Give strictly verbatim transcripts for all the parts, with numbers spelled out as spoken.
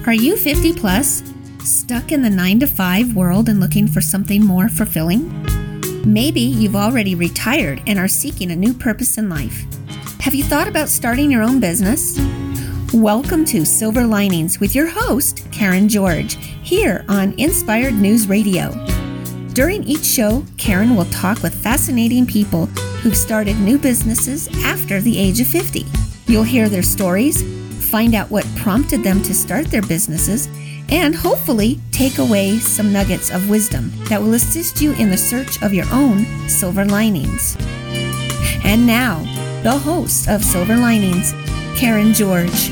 Are you fifty plus, stuck in the nine to five world and looking for something more fulfilling? Maybe you've already retired and are seeking a new purpose in life. Have you thought about starting your own business? Welcome to Silver Linings with your host, Karen George, here on Inspired News Radio. During each show, Karen will talk with fascinating people who've started new businesses after the age of fifty. You'll hear their stories, find out what prompted them to start their businesses, and hopefully take away some nuggets of wisdom that will assist you in the search of your own silver linings. And now, the host of Silver Linings, Karen George.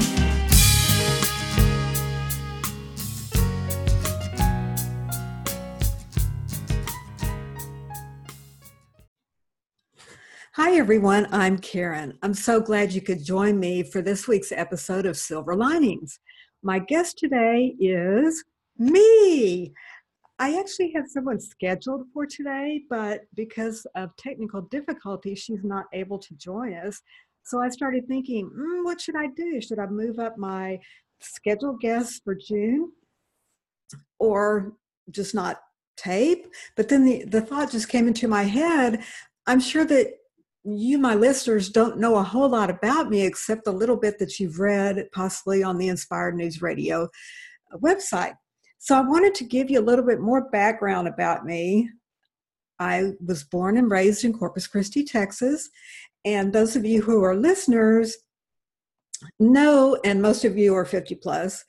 Hi, everyone. I'm Karen. I'm so glad you could join me for this week's episode of Silver Linings. My guest today is me. I actually had someone scheduled for today, but because of technical difficulties, she's not able to join us. So I started thinking, mm, what should I do? Should I move up my scheduled guests for June or just not tape? But then the, the thought just came into my head. I'm sure that you, my listeners, don't know a whole lot about me except a little bit that you've read possibly on the Inspired News Radio website. So I wanted to give you a little bit more background about me. I was born and raised in Corpus Christi, Texas. And those of you who are listeners know, and most of you are fifty plus,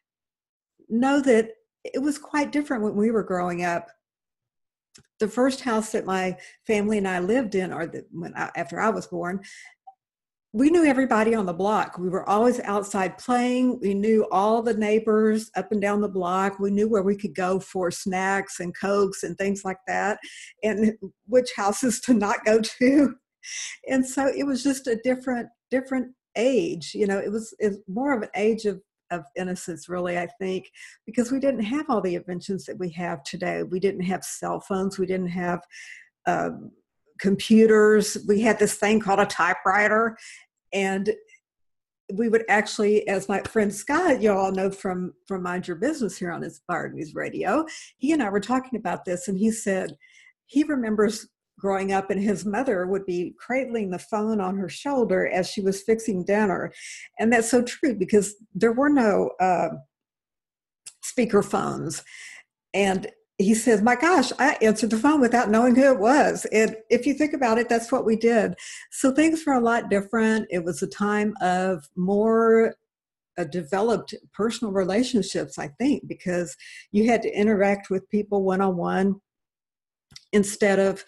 know that it was quite different when we were growing up. The first house that my family and I lived in, or the, when I, after I was born, we knew everybody on the block. We were always outside playing. We knew all the neighbors up and down the block. We knew where we could go for snacks and Cokes and things like that, and which houses to not go to. And so it was just a different, different age. You know, it was, it was more of an age of of innocence, really, I think, because we didn't have all the inventions that we have today. We didn't have cell phones. We didn't have um, computers. We had this thing called a typewriter. And we would actually, as my friend Scott, you all know from, from Mind Your Business here on Inspired News Radio, he and I were talking about this, and he said he remembers growing up, and his mother would be cradling the phone on her shoulder as she was fixing dinner. And that's so true, because there were no uh, speaker phones. And he says, my gosh, I answered the phone without knowing who it was. And if you think about it, that's what we did. So things were a lot different. It was a time of more uh, developed personal relationships, I think, because you had to interact with people one-on-one instead of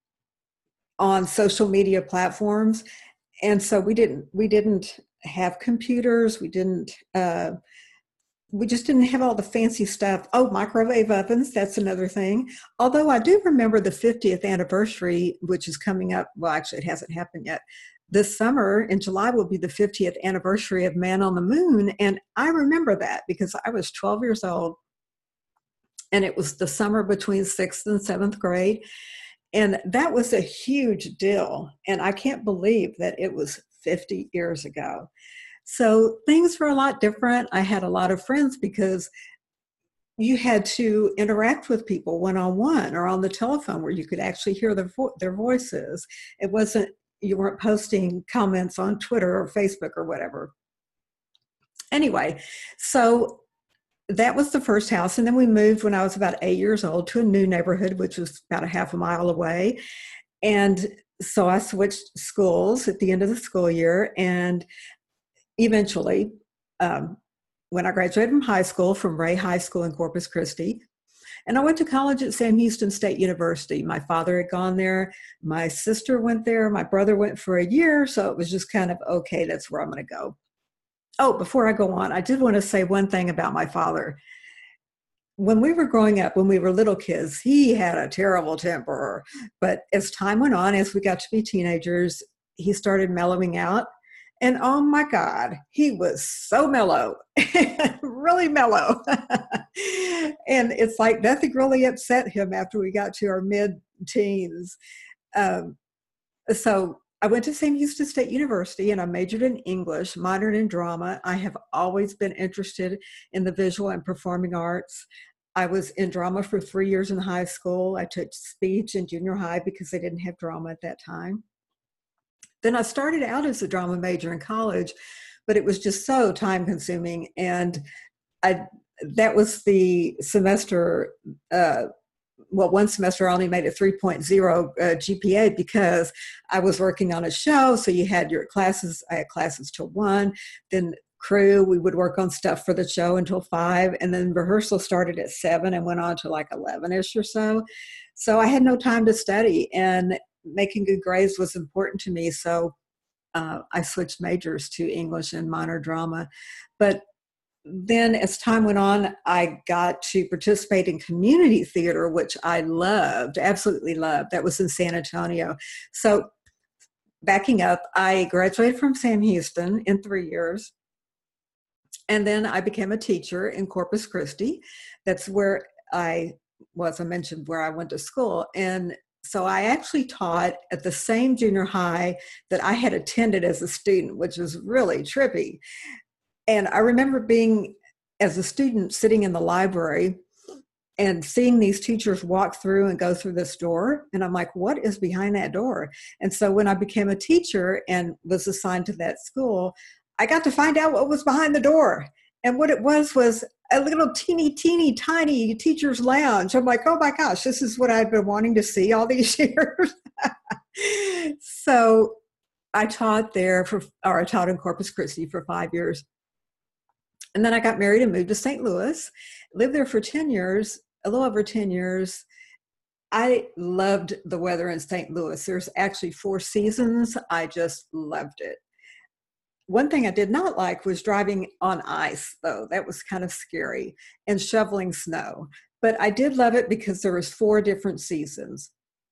on social media platforms. And so we didn't, we didn't have computers. We didn't, uh, we just didn't have all the fancy stuff. Oh, microwave ovens, that's another thing. Although I do remember the fiftieth anniversary, which is coming up. Well, actually it hasn't happened yet. This summer in July will be the fiftieth anniversary of Man on the Moon. And I remember that because I was twelve years old, and it was the summer between sixth and seventh grade. And that was a huge deal. And I can't believe that it was fifty years ago. So things were a lot different. I had a lot of friends because you had to interact with people one-on-one or on the telephone where you could actually hear their, vo- their voices. It wasn't, you weren't posting comments on Twitter or Facebook or whatever. Anyway, so that was the first house. And then we moved when I was about eight years old to a new neighborhood, which was about a half a mile away. And so I switched schools at the end of the school year. And eventually, um, when I graduated from high school, from Ray High School in Corpus Christi, and I went to college at Sam Houston State University. My father had gone there. My sister went there. My brother went for a year. So it was just kind of, okay, that's where I'm going to go. Oh, before I go on, I did want to say one thing about my father. When we were growing up, when we were little kids, he had a terrible temper. But as time went on, as we got to be teenagers, he started mellowing out. And oh my God, he was so mellow, really mellow. And it's like nothing really upset him after we got to our mid-teens. Um, so I went to Sam Houston State University and I majored in English, minored in drama. I have always been interested in the visual and performing arts. I was in drama for three years in high school. I took speech in junior high because they didn't have drama at that time. Then I started out as a drama major in college, but it was just so time consuming. And I that was the semester, uh, well, one semester I only made a three point oh uh, G P A because I was working on a show. So you had your classes, I had classes till one, then crew, we would work on stuff for the show until five, and then rehearsal started at seven and went on to like eleven-ish or so. So I had no time to study, and making good grades was important to me. So uh, I switched majors to English and minor drama. But then as time went on, I got to participate in community theater, which I loved, absolutely loved. That was in San Antonio. So backing up, I graduated from Sam Houston in three years. And then I became a teacher in Corpus Christi. That's where I was, I mentioned where I went to school. And so I actually taught at the same junior high that I had attended as a student, which was really trippy. And I remember being, as a student, sitting in the library and seeing these teachers walk through and go through this door. And I'm like, what is behind that door? And so when I became a teacher and was assigned to that school, I got to find out what was behind the door. And what it was was a little teeny, teeny, tiny teacher's lounge. I'm like, oh my gosh, this is what I've been wanting to see all these years. So I taught there for, or I taught in Corpus Christi for five years. And then I got married and moved to Saint Louis, lived there for ten years, a little over ten years. I loved the weather in Saint Louis. There's actually four seasons. I just loved it. One thing I did not like was driving on ice, though. That was kind of scary, and shoveling snow. But I did love it because there was four different seasons.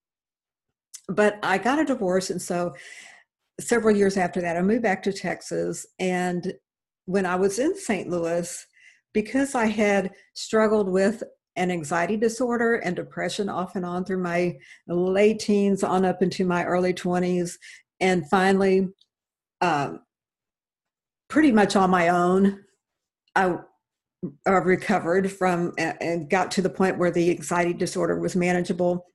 But I got a divorce, and so several years after that, I moved back to Texas. And when I was in Saint Louis, because I had struggled with an anxiety disorder and depression off and on through my late teens on up into my early twenties, and finally, um, pretty much on my own, I uh, recovered from uh, and got to the point where the anxiety disorder was manageable.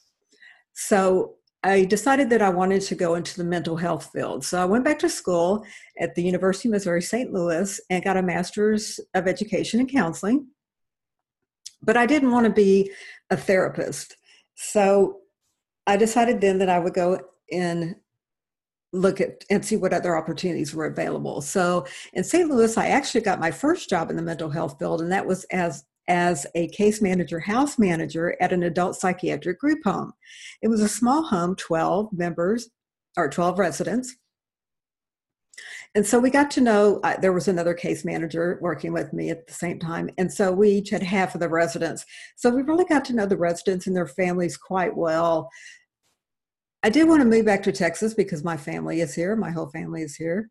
So I decided that I wanted to go into the mental health field. So I went back to school at the University of Missouri Saint Louis and got a master's of education and counseling. But I didn't want to be a therapist. So I decided then that I would go and look at and see what other opportunities were available. So in Saint Louis, I actually got my first job in the mental health field, and that was as as a case manager, house manager at an adult psychiatric group home. It was a small home, twelve members or twelve residents. And so we got to know, uh, there was another case manager working with me at the same time. And so we each had half of the residents. So we really got to know the residents and their families quite well. I did want to move back to Texas because my family is here. My whole family is here.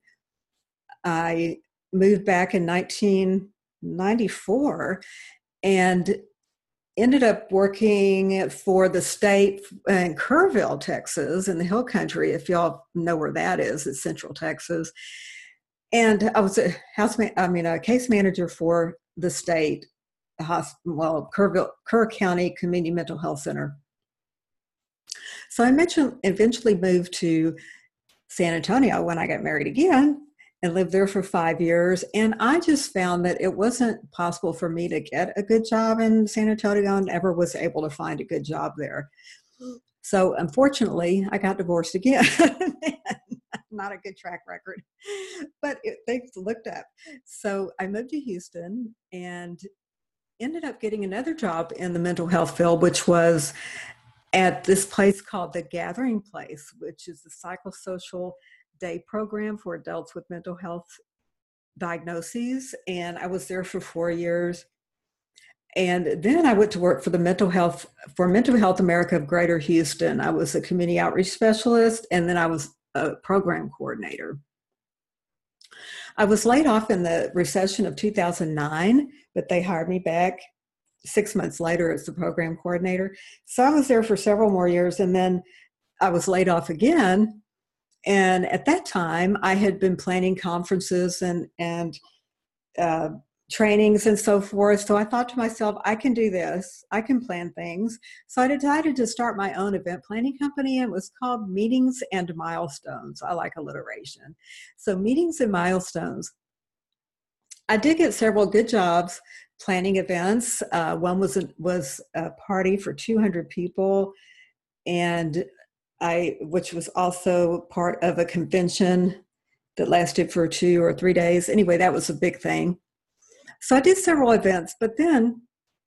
I moved back in nineteen ninety-four and ended up working for the state in Kerrville, Texas, in the Hill Country. If y'all know where that is, it's Central Texas. And I was a house, man, I mean, a case manager for the state, well, Kerrville, Kerr County Community Mental Health Center. So I mentioned, eventually moved to San Antonio when I got married again and lived there for five years. And I just found that it wasn't possible for me to get a good job in San Antonio, and never was able to find a good job there. So unfortunately, I got divorced again. Not a good track record, but it, things looked up. So I moved to Houston and ended up getting another job in the mental health field, which was at this place called The Gathering Place, which is a psychosocial day program for adults with mental health diagnoses. And I was there for four years. And then I went to work for the mental health, for Mental Health America of Greater Houston. I was a community outreach specialist, and then I was a program coordinator. I was laid off in the recession of two thousand nine, but they hired me back six months later as the program coordinator. So I was there for several more years, and then I was laid off again. And at that time, I had been planning conferences and, and uh, trainings and so forth. So I thought to myself, I can do this. I can plan things. So I decided to start my own event planning company. It was called Meetings and Milestones. I like alliteration. So Meetings and Milestones. I did get several good jobs planning events. Uh, one was a, was a party for two hundred people, and I, which was also part of a convention that lasted for two or three days. Anyway, that was a big thing. So I did several events, but then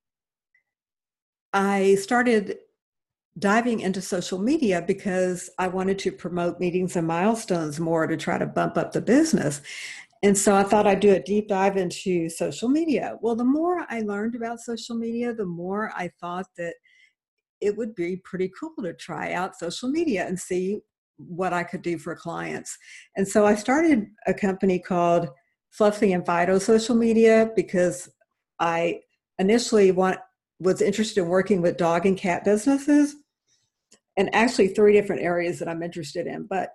I started diving into social media because I wanted to promote Meetings and Milestones more to try to bump up the business. And so I thought I'd do a deep dive into social media. Well, the more I learned about social media, the more I thought that it would be pretty cool to try out social media and see what I could do for clients. And so I started a company called Fluffy and Fido Social Media because I initially want, was interested in working with dog and cat businesses, and actually three different areas that I'm interested in. But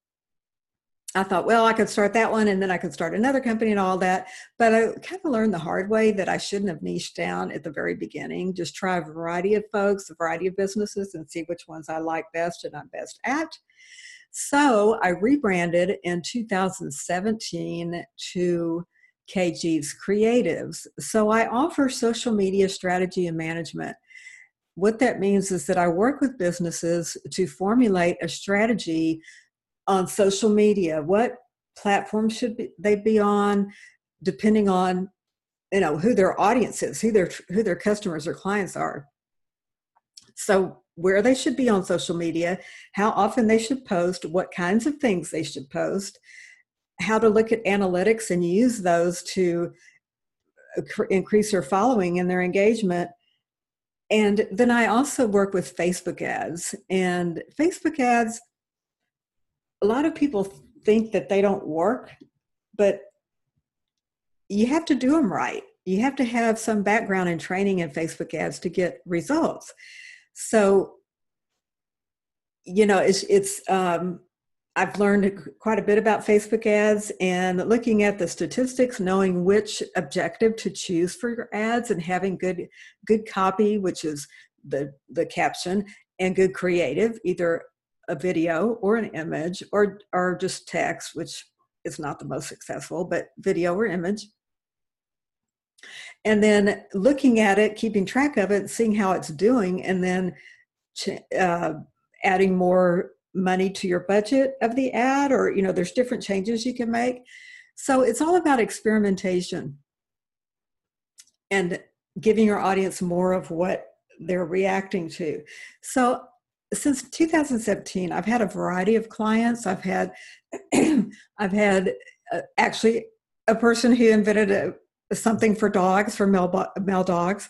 I thought, well, I could start that one and then I could start another company and all that. But I kind of learned the hard way that I shouldn't have niched down at the very beginning. Just try a variety of folks, a variety of businesses, and see which ones I like best and I'm best at. So I rebranded in two thousand seventeen to K G's Creatives. So I offer social media strategy and management. What that means is that I work with businesses to formulate a strategy on social media. What platform should be, they be on, depending on, you know, who their audience is, who their who their customers or clients are. So where they should be on social media, how often they should post, what kinds of things they should post, how to look at analytics and use those to increase their following and their engagement. And then I also work with Facebook ads. And Facebook ads, a lot of people think that they don't work, but you have to do them right. You have to have some background and training in Facebook ads to get results. So, you know, it's, it's um, I've learned quite a bit about Facebook ads, and looking at the statistics, knowing which objective to choose for your ads, and having good, good copy, which is the, the caption, and good creative, either a video or an image, or, or just text, which is not the most successful, but video or image. And then looking at it, keeping track of it, seeing how it's doing, and then uh, adding more money to your budget of the ad, or, you know, there's different changes you can make. So it's all about experimentation and giving your audience more of what they're reacting to. So since two thousand seventeen, I've had a variety of clients. I've had, I've had uh, actually a person who invented a, something for dogs, for male, male dogs.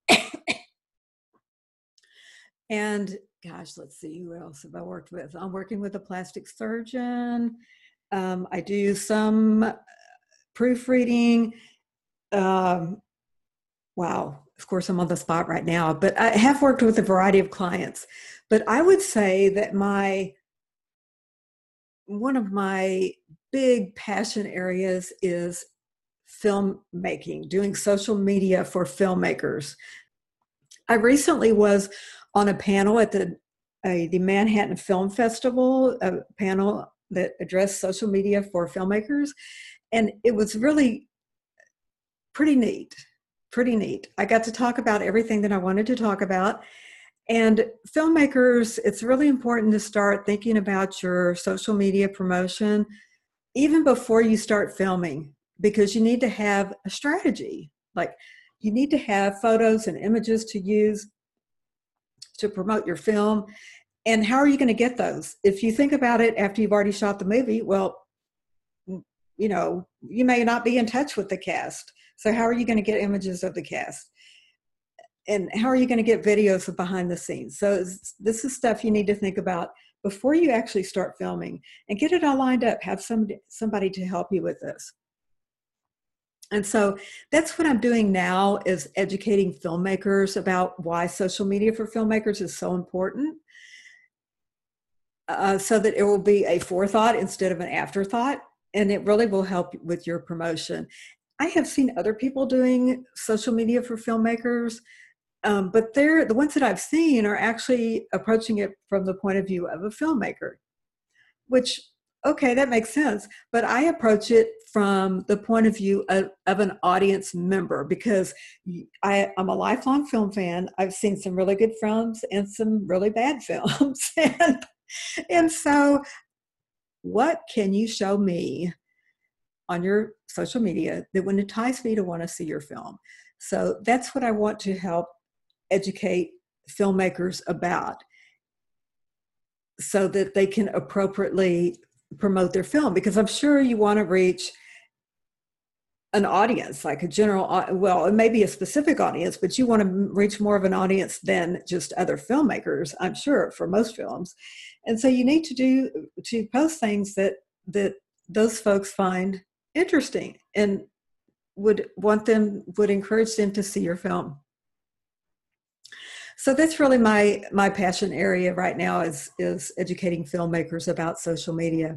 And gosh, let's see, who else have I worked with? I'm working with a plastic surgeon. Um, I do some proofreading. Um, wow, of course, I'm on the spot right now, but I have worked with a variety of clients. But I would say that my, one of my big passion areas is filmmaking, doing social media for filmmakers. I recently was on a panel at the uh, the Manhattan Film Festival, a panel that addressed social media for filmmakers, and it was really pretty neat, pretty neat. I got to talk about everything that I wanted to talk about. And filmmakers, it's really important to start thinking about your social media promotion even before you start filming, because you need to have a strategy. Like, you need to have photos and images to use to promote your film. And how are you going to get those? If you think about it after you've already shot the movie, well, you know, you may not be in touch with the cast. So how are you going to get images of the cast? And how are you going to get videos of behind the scenes? So this is stuff you need to think about before you actually start filming, and get it all lined up. Have somebody, somebody to help you with this. And so that's what I'm doing now, is educating filmmakers about why social media for filmmakers is so important. uh, so that it will be a forethought instead of an afterthought, and it really will help with your promotion. I have seen other people doing social media for filmmakers, um, but they're the ones that I've seen are actually approaching it from the point of view of a filmmaker, which, okay, that makes sense. But I approach it from the point of view of, of an audience member, because I, I'm a lifelong film fan. I've seen some really good films and some really bad films. and, and so what can you show me on your social media that would entice me to want to see your film? So that's what I want to help educate filmmakers about, so that they can appropriately promote their film, because I'm sure you want to reach an audience, like a general, well, it may be a specific audience, but you want to reach more of an audience than just other filmmakers, I'm sure, for most films. And so you need to do, to post things that, that those folks find interesting and would want them, would encourage them to see your film. So that's really my, my passion area right now is, is educating filmmakers about social media.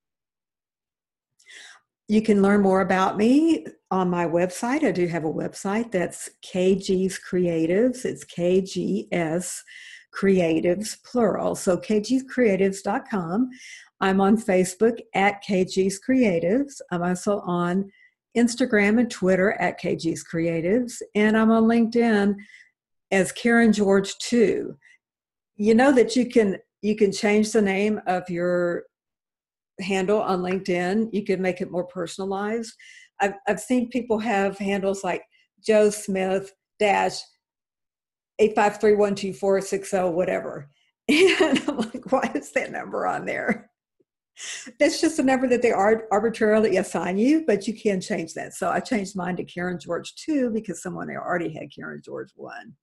You can learn more about me on my website. I do have a website that's K G's Creatives. It's K G S Creatives, plural. So K G's Creatives dot com. I'm on Facebook at K G's Creatives. I'm also on Instagram and Twitter at K G's Creatives. And I'm on LinkedIn as Karen George two. You know that you can you can change the name of your handle on LinkedIn. You can make it more personalized. I've I've seen people have handles like Joe Smith dash eight five three one two four six zero whatever. And I'm like, why is that number on there? That's just a number that they are arbitrarily assign you, but you can change that. So I changed mine to Karen George two because someone there already had Karen George one.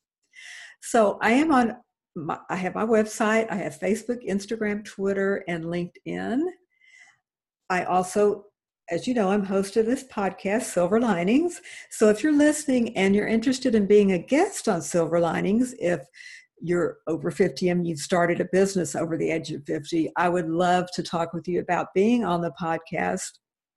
So I am on, my, I have my website, I have Facebook, Instagram, Twitter, and LinkedIn. I also, as you know, I'm host of this podcast, Silver Linings. So if you're listening and you're interested in being a guest on Silver Linings, if you're over fifty and you've started a business over the age of fifty, I would love to talk with you about being on the podcast.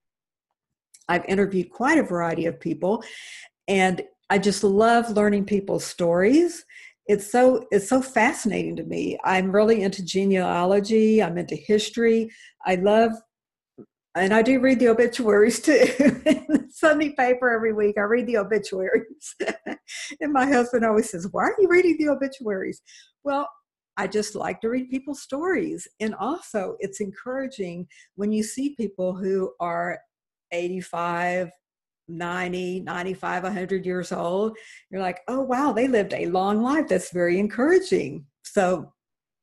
I've interviewed quite a variety of people, and I just love learning people's stories. It's so it's so fascinating to me. I'm really into genealogy. I'm into history. I love, and I do read the obituaries too. In the Sunday paper every week, I read the obituaries. And my husband always says, why are you reading the obituaries? Well, I just like to read people's stories. And also, it's encouraging when you see people who are eighty-five, ninety, ninety-five, one hundred years old. You're like, oh, wow, they lived a long life. That's very encouraging. So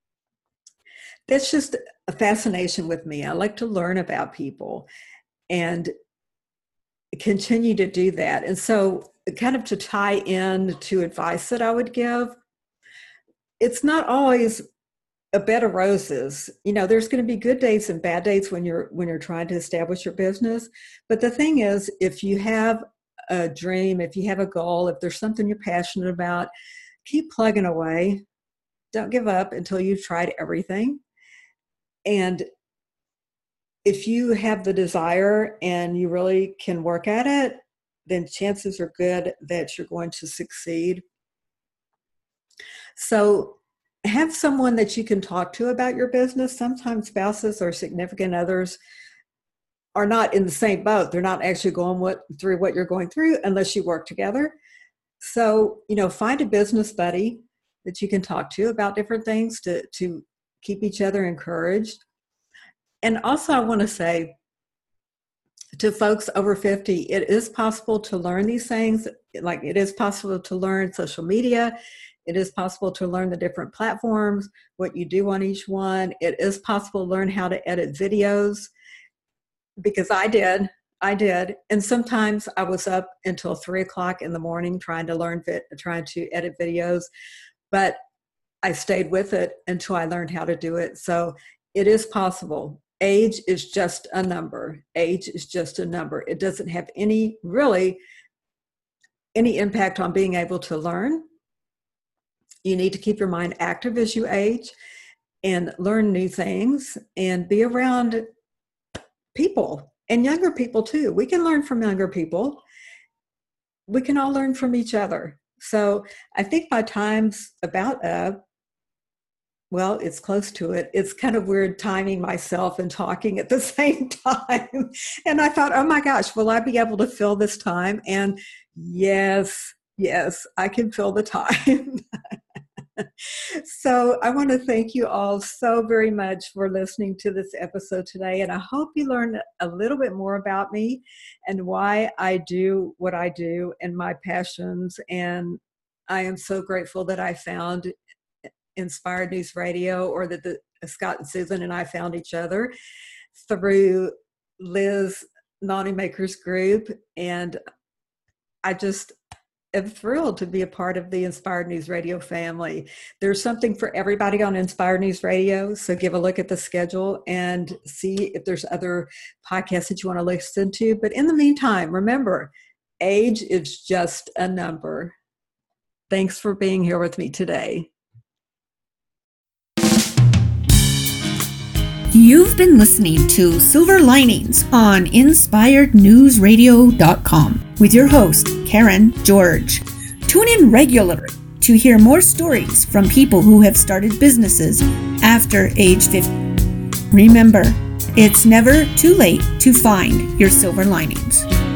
that's just a fascination with me. I like to learn about people and continue to do that. And so kind of to tie in to advice that I would give, it's not always a bed of roses. You know, there's going to be good days and bad days when you're when you're trying to establish your business. But the thing is, if you have a dream, if you have a goal, if there's something you're passionate about, keep plugging away. Don't give up until you've tried everything. And if you have the desire and you really can work at it, then chances are good that you're going to succeed. So have someone that you can talk to about your business. Sometimes spouses or significant others are not in the same boat. They're not actually going what, through what you're going through unless you work together. So, you know, find a business buddy that you can talk to about different things to, to keep each other encouraged. And also, I want to say to folks over fifty, it is possible to learn these things. Like, it is possible to learn social media. It is possible to learn the different platforms, what you do on each one. It is possible to learn how to edit videos, because I did. I did. And sometimes I was up until three o'clock in the morning trying to learn, trying to edit videos. But I stayed with it until I learned how to do it. So it is possible. Age is just a number. Age is just a number. It doesn't have any, really, any impact on being able to learn. You need to keep your mind active as you age. and learn new things and be around people and younger people too. We can learn from younger people. We can all learn from each other. So I think my time's about up. Well, it's close to it. It's kind of weird timing myself and talking at the same time. And I thought, oh my gosh, will I be able to fill this time? And yes, yes, I can fill the time. So I want to thank you all so very much for listening to this episode today. And I hope you learned a little bit more about me and why I do what I do and my passions. And I am so grateful that I found Inspired News Radio, or that the Scott and Susan and I found each other through Liz Nonnymaker's group. And I just am thrilled to be a part of the Inspired News Radio family. There's something for everybody on Inspired News Radio, so give a look at the schedule and see if there's other podcasts that you want to listen to. But in the meantime, remember, age is just a number. Thanks for being here with me today. You've been listening to Silver Linings on inspired news radio dot com with your host, Karen George. Tune in regularly to hear more stories from people who have started businesses after age fifty. Remember, it's never too late to find your silver linings.